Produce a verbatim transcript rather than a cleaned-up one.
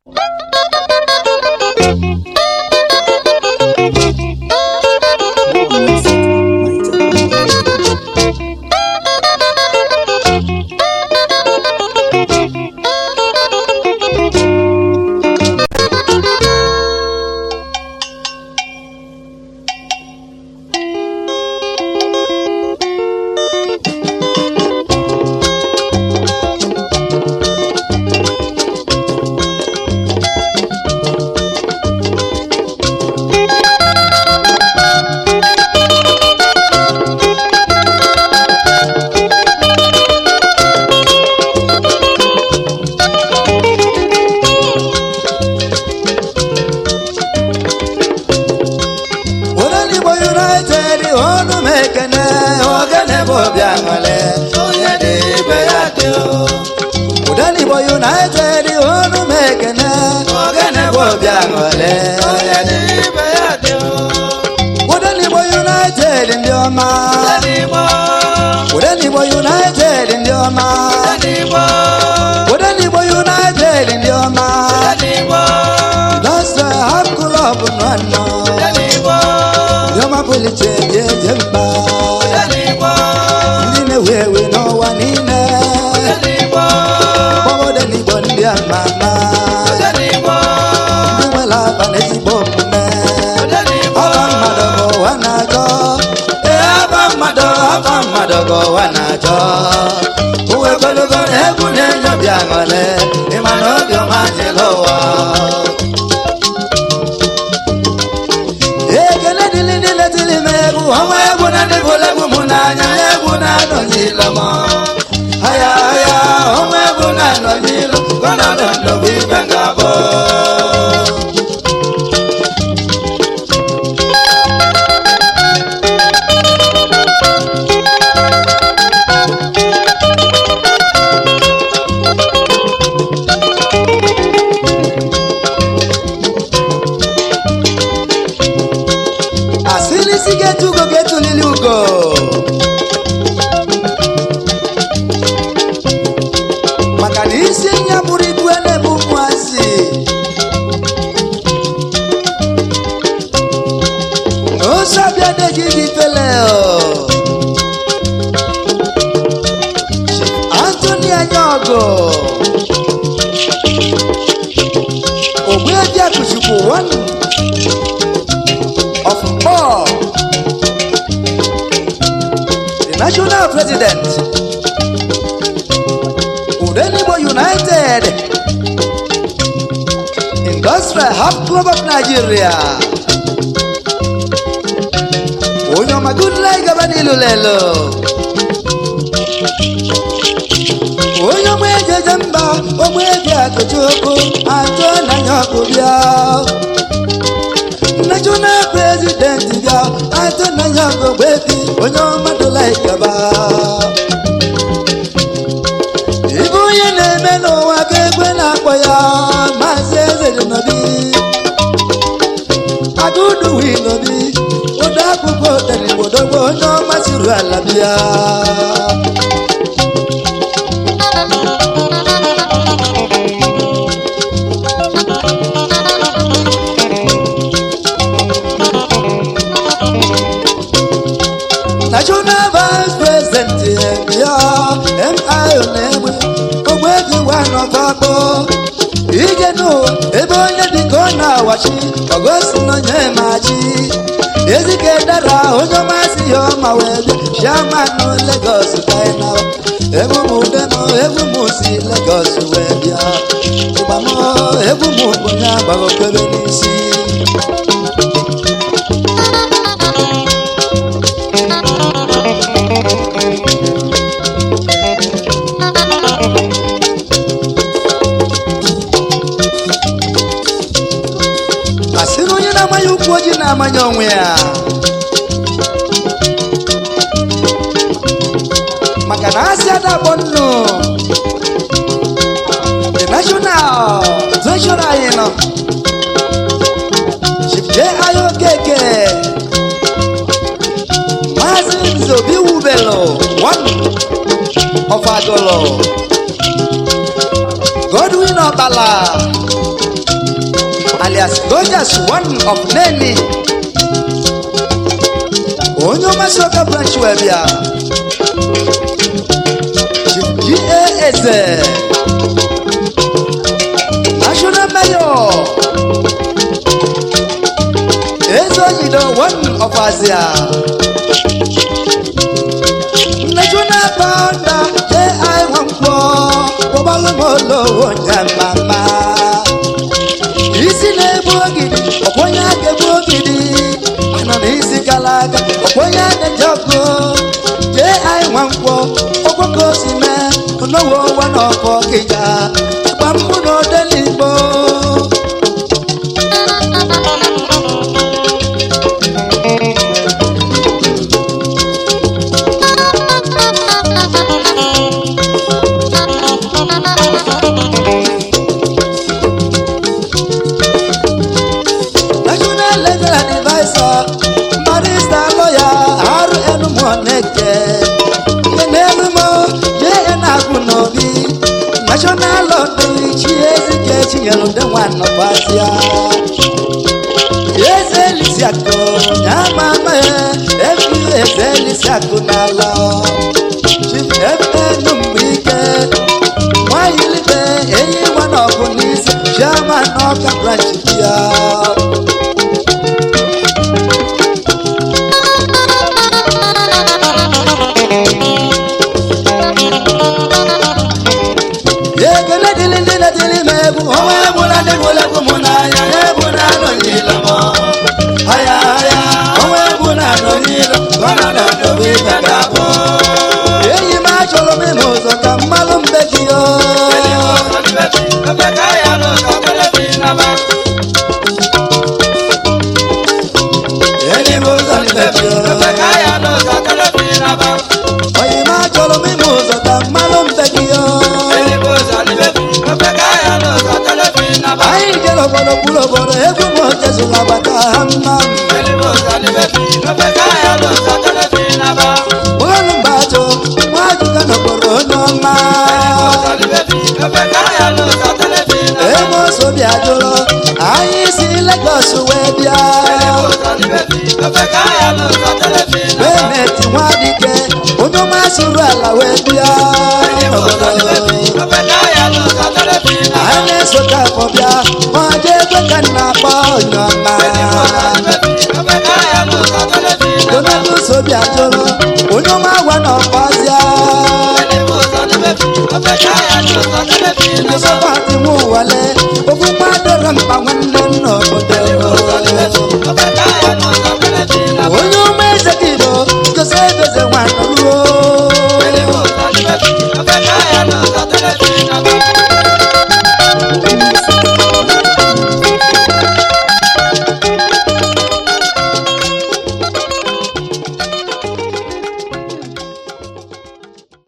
Godwin Obala, alias Gorgeous One of Neni Onyo Masoka Branch Webia G A S National Mayor Ezo Yido One of Asia National Founder J I Wampo Obalomolo Wonyamama Isi Nebogidi Okonya Gebogidi Ananisi Kalaga Okonya Nejogo J I Wampo Okoko Sime Onowo Wanofo Kija Bambuno Delibo National Lottery, she is a catching the one of Asia. Yes, Elisiaco, Yamama, every Elisiaco Nala. She never knew me. Why you live there? Any one of police, German or Caprachia. I see Lagos Webia. Benet Wadike, Unoma Surala Webia. I am Sotapobia, Majeka Canapa, Donald Sobia Jolo, Unoma one of Asia. The Sapati Muale, Okumada Rampa.